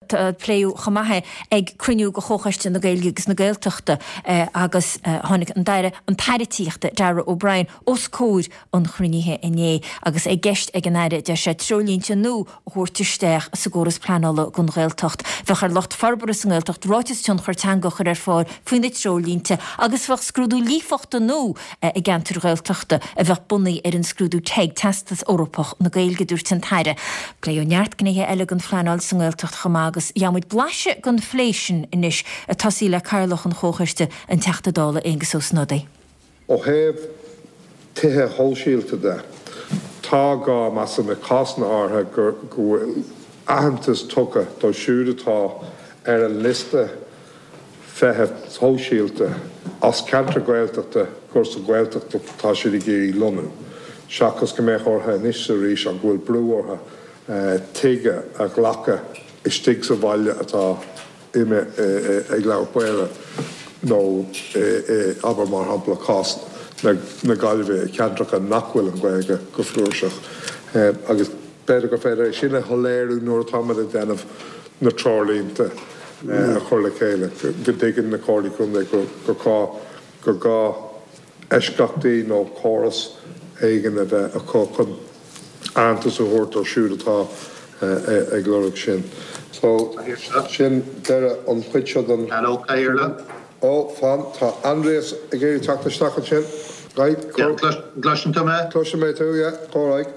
pléú chamathe ag cruniú go chochaiste na gailge agus na gailteachta agus tháinig an daire an tairítíochta Dara O'Brien os cóir an chruníthe inné agus ag geist ag an aire de sé trolínte nó thuirtisteach sa góras planála gon gailteacht. Bheith ar locht farbaras an gailteacht ráitis tún chuirteangachar ar fáil faoin na trolínte agus bheith scrúdú lífachta nó ag gantar gailteachta a bheith bunaí ar an scrúdú teag testas Europach na gailge dúirt an taire. Pléú neart gnéthe eile gon fleanáil san gailteacht chamágus jamuid blaise gon fléisisin inis a tasí le cairlach an chochaiste an teachtadála agus os nodaí. Ó héh tithe hóisiílte de. Tá gá mas na cásanna átha go ahantas tucha do siúdatá ar an liste fethe hóisiílte as cantar gailteachta chusa gailteachta tá siad i géirí Lonú. Seachas go méid ortha níos sa rís an ghfuil brú ortha tuige a ghlacha is stig sa bhaile atá ime ag leabhar buile nó aber mar hampla cásan na gailbhe ceantracha nachhfuil an ghaige go flúirseach. Agus beidir go féidir sinna tholéirú nuair táid a déanamh na trálínta a chur le chéile. Go dtaigeann na cóirí chun go gá eisceachtaí nó córas éigean a bheith a chun antas a thuirt ar siúdatá ag glórach sin. So sin deire an chuid an... Hello, Cairla. Ó, fan, tá Andreas a géirí teachta stachad sin. Right, Glashan to me? Glashan me too, yeah, all right.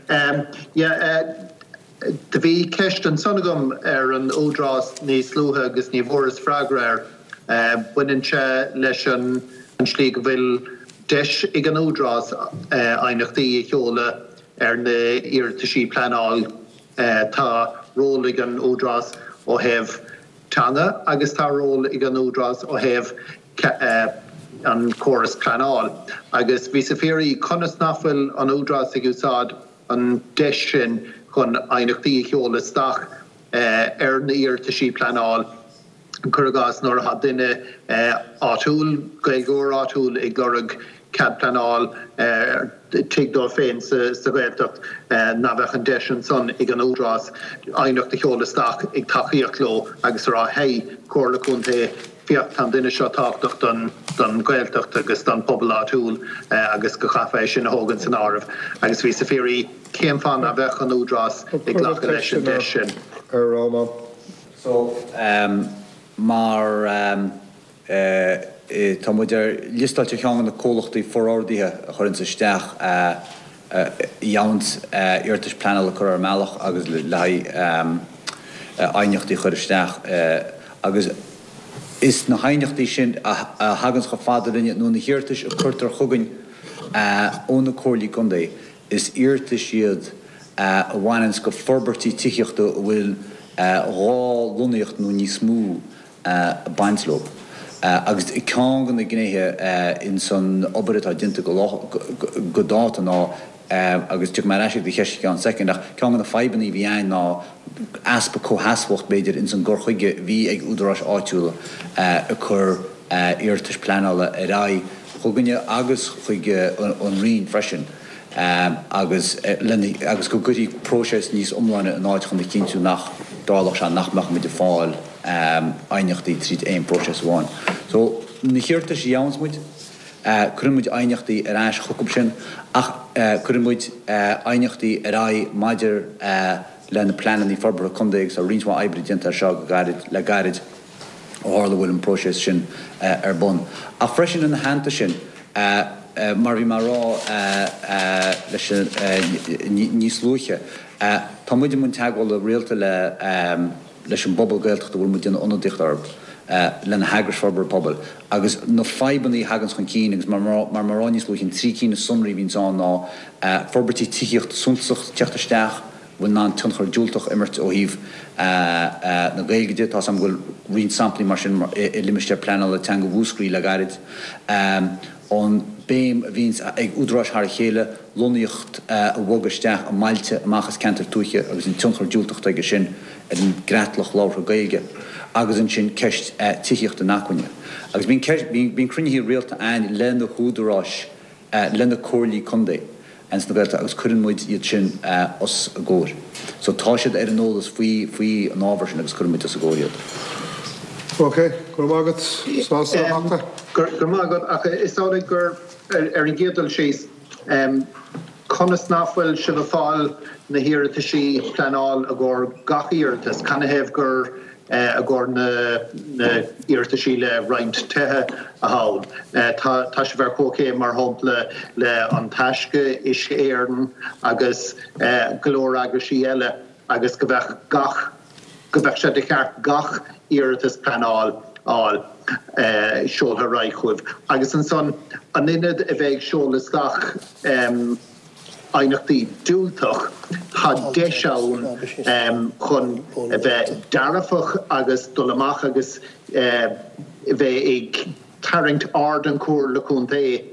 De bhí ceist an sonagam an ódrás níos slúthe agus ní bhóras freagra buinse leis an slí go bhfuil deis ag an ódrás ainachtaí cheola na iartasí planáil tá ról ag an ódrás ó heh teanga agus tá ról ag an ódrás ó heh an chorus planáil. Agus bhí sa féirí conas nachfuil an ódrás ag úsáid an deis sin chun ainachtaí cheola stach na iartasí planáil chugas nóair a duine áitiúil gailgóir áitiúil ag glorag cad planáil tíagdó féin sa gailteacht na bheith an deis an son ag an ódrás ainachta cheola stach ag tachaíocht ló agus rá hei cóirla chunta fiach tan duine seo táchtach don gailteacht agus don pobl áitiúil agus go chaféis sin hógan san áramh agus bhí sa féirí céim fan a bheith an ódrás ag ghlacha leis an deis sin. So, mar tá muidir listáilte cheangan na cólachtaí forordaithe a churann sa isteach jaunt iartas planal chur ar meallach agus le aineachtaí chur isteach agus is na haineachtaí sin a hagans go fádarinne nó na hiartas a chuirtar chugain ón na cóirlí chundaí is iartas siad a bhhainans go forbartí tiíochta bhfuil rá lunaíocht nó níos smú bainslób. Agus I ceangan na gnéthe in san obairtá dinta go dáta ná agus tu mar eisiau de cheiste an second ach ceangan na feibanní bhí ein ná aspa cóhasfacht beidir in san gorchuige bhí ag údarrás áitiúla a chur iartas planála a rá chuganne agus chuige an rion freisin agus go gutí próses níos omláine an áid chun na cinú nach dálach se nachmach mit de fáil aineachtaí tríd éon próses bháin. So na hiartas jansmuid crummuid aineachtaí ar ais chucum sin ach crummuid aineachtaí ar ai maidir le na planan í forbar chundaigh sa rinsmá eibri dinta seo le gairid óharla bhfuil an próses sin ar bun. A freisin in na hananta sin mar bhí mar rá leis níos luaithe tá muidir mun teagháil a réalta leis an bobbal gailteachta bhfuil mu dina onadicht arb le na hagras forbar pobl agus na feibannaí hagans chun cín agus mar níos luaithin trí cína sunraí bhínán ná forbartí tíocht sunsacht teachtasteach bhfuil ná tunchar dúltach immert ó híh na gailgeide tá sam bhfuil rion samplaí mar sin limiste planal le teanga bhúscrí le gairid an béim víns ag údrás haar chéle loníocht a bhogaisteach a mailte amachchas cantar túiche agus in tunchar dúltach aige sin an grátlach láhar gaige agus an sin ceist tíocht a nachcuine. Agus bín crunne hí réalta ein lena húdarrás lena cóirlí chundaí ans na gailteachta agus cuireann muid iad sin os a ggóir. So tá siad ar an nólas faoi an ábhar sin agus cuireann muid os a ggóir iad. Okay, gur mágad sásta achta. Gur mágad ach is ála gur ar an géadal síos conas náfuil se a fáil na hiirta sí planáil a gur gachiíirtas canna hebh gur a gur na iirta sí le roint tethe a hail. Tá se bhar cócé mar hopla le an taisce isce éardan agus golóir agus sí eile agus go bheith sé de cheart gach iirtas planáil áil seoltha raithchuibh. Agus an son an inad a bheith seolas gach einachtaí dúltach tá deisiún chun bheith darafach agus dolamach agus bheith ag taringt ardan cúr le cúntaí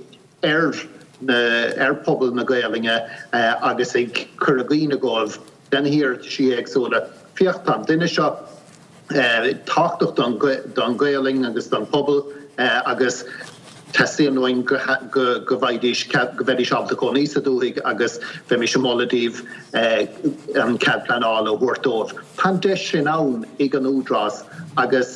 pobl na Gaelinge agus ag curagína gáibh den hir sí agsúla fiachtan. Duine seo táchtach don Gaeling agus don pobl agus Tessin noin go bhaidís go bheith abda con níos dúig agus bheit mi sem moladíh an cad planáil ó bhuirtómh. Tá deis sin ann ag an údrás agus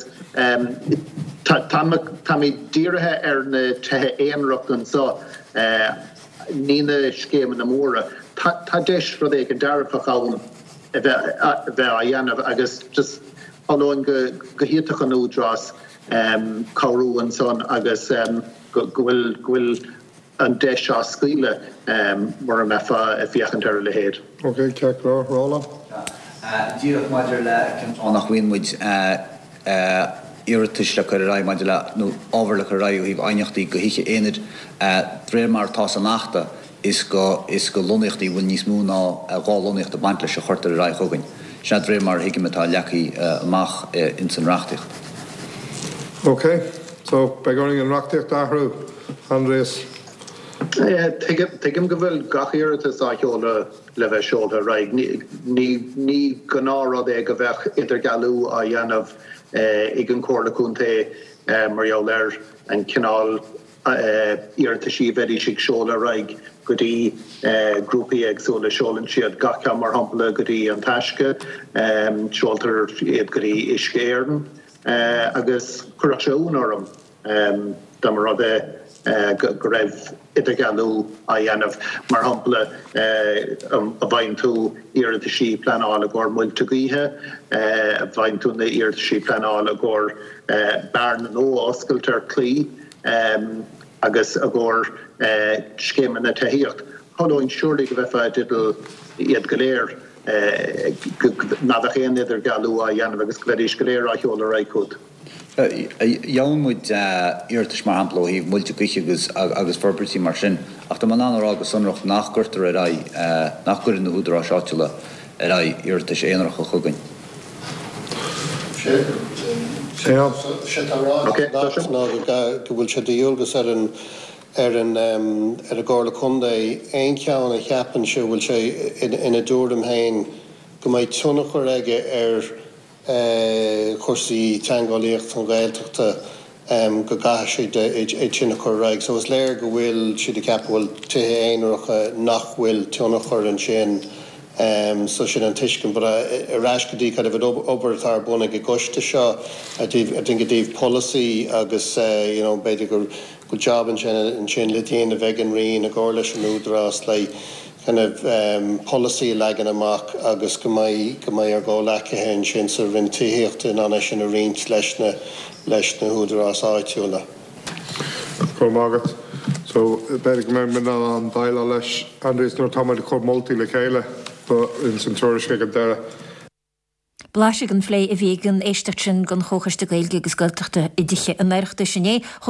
tá mí díirithe ar na tethe éonreachtan so nína scéman na móra. Tá deis rud ag an dearfach ann bheith a dhéanamh agus just alóin go hiatach an údrás cabhrú an son agus go bhfuil an deis á scaoile mar an mefa a bhíochant ar le héad. Okay, check Roland. Díreach maidir le annach bhain muid iiritas le chu ra maidir le nó ábhar le chu raú híh aineachtaí go hiiche éad dréir mar tá an nachta is go lonachtaí bhain níos mú ná gá lonacht a baint leis a chuirtar ra chugain. Sna dréir mar hiice metá lechaí amach in san reachtaíocht. Okay, so by going in Rocktick Dahru, Andres. Tegum go bhfuil gachiíirtas á cheola le bheith seoltha raig. Ní gnárád é go bheith idir galú a dhéanamh ag an cóir le cúntaí mar leir an cinál iirta sí bheith sig seola raig go dtí grúpaí agsúla seolann siad gacha mar hampla go dtí an taisce seoltar iad go dtí isce éardan. Agus chuach sé únarm da mar go raibh idir galú a dhéanamh mar hampla a bhain tú iirta sí planáil a gur muiltagaíthe, a bhain tú na iirta sí planáil a gur bearna nó oscailtar clí agus a gur scéman na taíocht. Thóin siúrlaí go bheith fáididil iad go léir nadach éon idir galú a dhéanamh agus go bheith go léir a cheola raicúd. Jaun muid iirtas mar hampla híh muiltagaíthe agus forbertí mar sin ach tá man anrá agus sunracht nachgurtar nachgur na údrá seáitiúla iirtas éonracha chugain. Go bhfuil sé dúilgus ar a gála chundaí aon ceann a cheapan se bhfuil sé ina dúram hain go mbeidh túnach chu aige ar chuirsaí teangáilíocht an Gaeltachta go gatha sé é sinna chu raig. So is léir go bhfuil siad a ceap bhfuil tuthe éonracha nach bhfuil túnach chuir an sin so sin an tuiscin, but arás go dtí cad a bheith obairtar buna go goiste seo I think a dtíobh policy agus beidir go job an sin le dtíana a bheith an rion a gáir leis an údrás le kind of policy legan amach agus go mai ar gá lecathe an sin sa rin tíocht in anna sin a riont leis na údrás áitiúla. Go mágat. So beidir go mé an daile leis Andrés nó táid chu moltúltaí le chéile in san tuairisce go deire. Bláise an phlé a bhí an éisteach sin gan chóchaiste Gaeilge agus Gaeltachta i dtithe an éireachta sinné